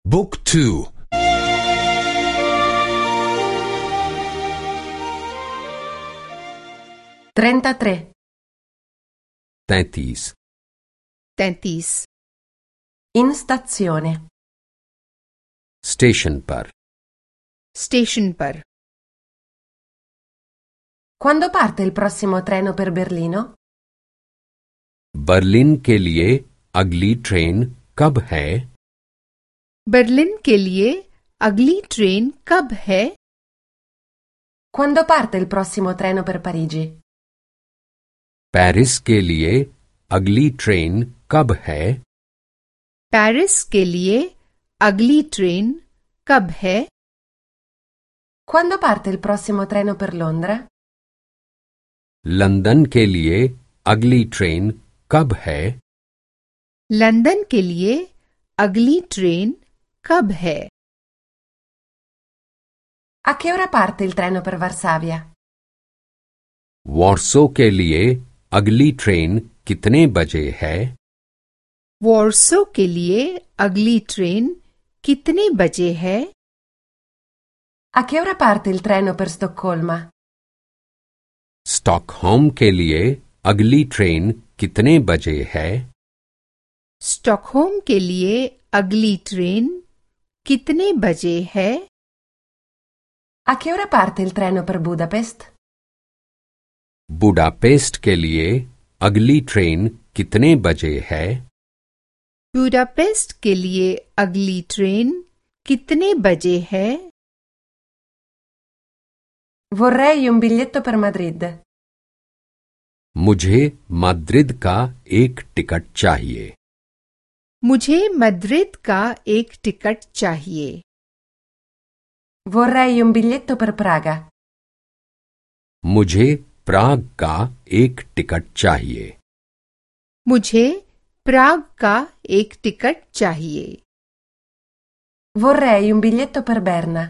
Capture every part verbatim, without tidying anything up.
Book two. trentatré. तैंतीस तैंतीस In stazione. Station पर स्टेशन पर Quando parte il prossimo treno per Berlino? Berlin के लिए अगली ट्रेन कब है? बर्लिन के लिए अगली ट्रेन कब है? Quando parte il prossimo treno per Parigi? Paris के लिए अगली ट्रेन कब है? पेरिस के लिए अगली ट्रेन कब है? Quando parte il prossimo treno per Londra? London के लिए अगली ट्रेन कब है? लंदन के लिए अगली ट्रेन कब है? A che ora parte il treno per Varsavia? Warsaw के लिए अगली ट्रेन कितने बजे है? वॉर्सो के लिए अगली ट्रेन कितने बजे है? A che ora parte il treno per Stoccolma? Stockholm के लिए अगली ट्रेन कितने बजे है? स्टॉकहोम के लिए अगली ट्रेन कितने बजे है? A che ora parte il treno per Budapest? Budapest के लिए अगली ट्रेन कितने बजे है? बुडापेस्ट के लिए अगली ट्रेन कितने बजे है? Vorrei un biglietto per Madrid. मुझे माद्रिद का एक टिकट चाहिए। मुझे मद्रिद का एक टिकट चाहिए। Vorrei un biglietto per Praga. मुझे प्राग का एक टिकट चाहिए। मुझे प्राग का एक टिकट चाहिए। Vorrei un biglietto per Berna.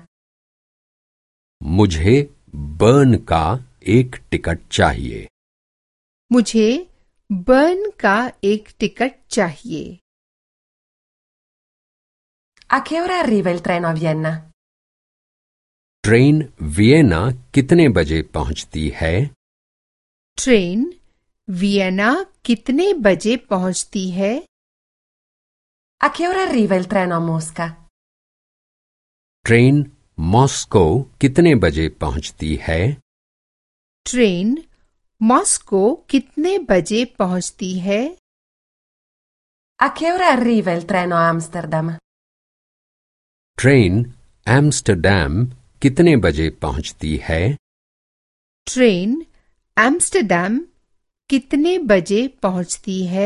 मुझे बर्न का एक टिकट चाहिए। मुझे बर्न का एक टिकट चाहिए। A che ora arriva il treno a Vienna? Train Vienna कितने बजे पहुंचती है? ट्रेन वियना कितने बजे पहुंचती है? A che ora arriva il treno a Mosca? Train Moscow कितने बजे पहुंचती है? ट्रेन मॉस्को कितने बजे पहुंचती है? A che ora arriva il treno a Amsterdam? Train Amsterdam कितने बजे पहुंचती है? ट्रेन एम्स्टरडैम कितने बजे पहुंचती है?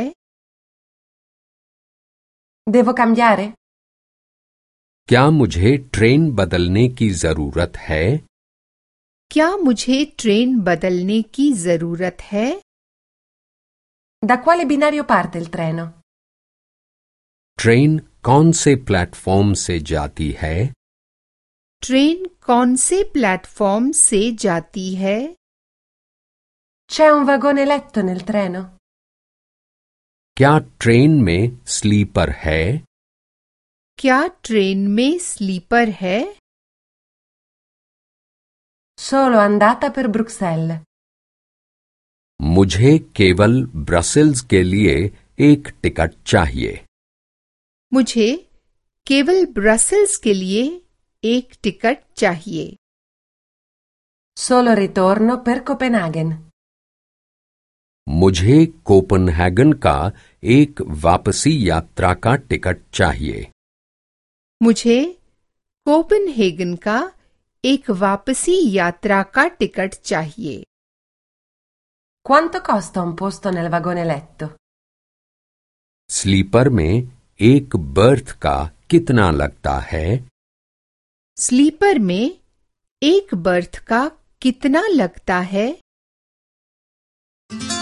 Devo cambiare? क्या मुझे ट्रेन बदलने की जरूरत है? क्या मुझे ट्रेन बदलने की जरूरत है? Da quale binario parte il treno? Train कौन से प्लेटफॉर्म से जाती है? ट्रेन कौन से प्लेटफॉर्म से जाती है? C'è un vagone letto nel treno? क्या ट्रेन में स्लीपर है? क्या ट्रेन में स्लीपर है? Solo andata per Bruxelles. मुझे केवल ब्रसेल्स के लिए एक टिकट चाहिए। मुझे केवल ब्रसेल्स के लिए एक टिकट चाहिए। Solo ritorno per Copenaghen. मुझे कोपनहेगन का एक वापसी यात्रा का टिकट चाहिए। मुझे कोपेनहेगन का एक वापसी यात्रा का टिकट चाहिए। Quanto costa un posto nel vagone letto? Sleeper में एक बर्थ का कितना लगता है? स्लीपर में एक बर्थ का कितना लगता है?